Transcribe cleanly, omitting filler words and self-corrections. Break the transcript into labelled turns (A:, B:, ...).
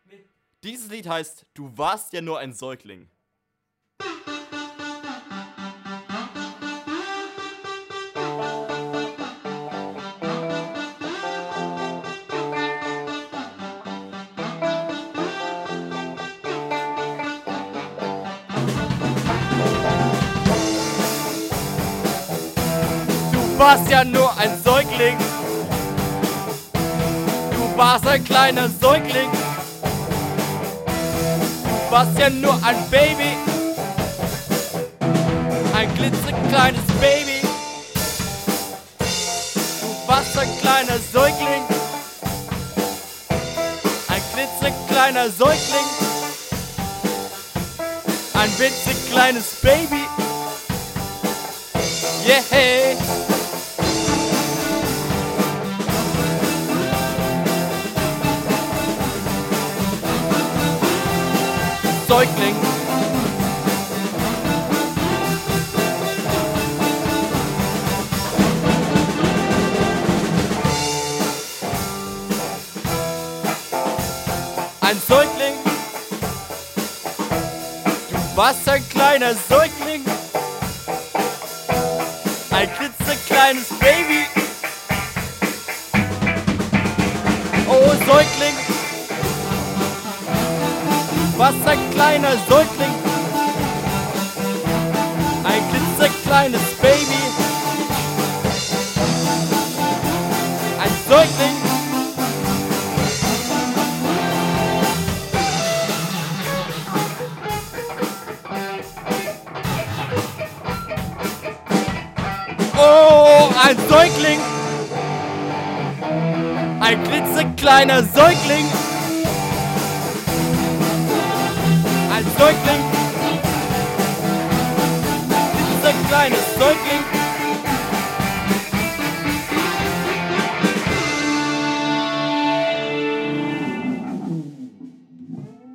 A: Dieses Lied heißt Du warst ja nur ein Säugling. Du warst ja nur ein Säugling. Du warst ein kleiner Säugling. Du warst ja nur ein Baby. Ein klitzekleines Baby. Du warst ein kleiner Säugling. Ein klitzekleiner Säugling. Ein winzig kleines Baby. Yeah! Säugling. Ein Säugling. Du warst ein kleiner Säugling. Ein klitzekleines Baby. Oh, Säugling. Was ein kleiner Säugling. Ein klitzekleines Baby. Ein Säugling. Oh, ein Säugling. Ein klitzekleiner Säugling. Ein Säugling.